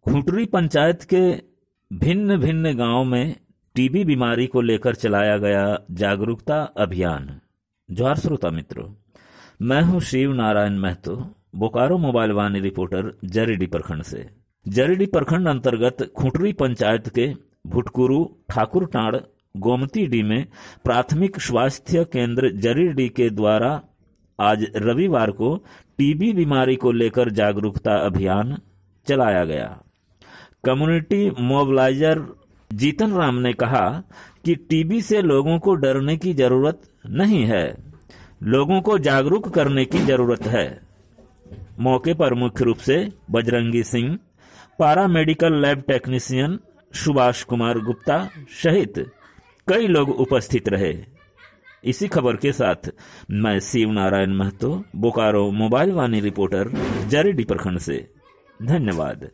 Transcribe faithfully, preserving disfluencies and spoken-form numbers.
खूंटरी पंचायत के भिन्न भिन्न गांव में टीबी बीमारी को लेकर चलाया गया जागरूकता अभियान। जोहार श्रोता मित्रों, मैं हूं शिव नारायण महतो, बोकारो मोबाइल वाणी रिपोर्टर, जरीडी प्रखंड से। जरीडी प्रखंड अंतर्गत खूंटरी पंचायत के भुटकुरु, ठाकुरटांड़, गोमती डी में प्राथमिक स्वास्थ्य केंद्र जरीडी के द्वारा आज रविवार को टीबी बीमारी को लेकर जागरूकता अभियान चलाया गया। कम्युनिटी मोबिलाइजर जीतन राम ने कहा कि टीबी से लोगों को डरने की जरूरत नहीं है, लोगों को जागरूक करने की जरूरत है। मौके पर मुख्य रूप से Bajrangi Singh, para medical lab technician Subhash Kumar Gupta सहित कई लोग उपस्थित रहे। इसी खबर के साथ मैं शिव नारायण महतो, बोकारो मोबाइल वाणी रिपोर्टर, जरीडी प्रखंड से। धन्यवाद।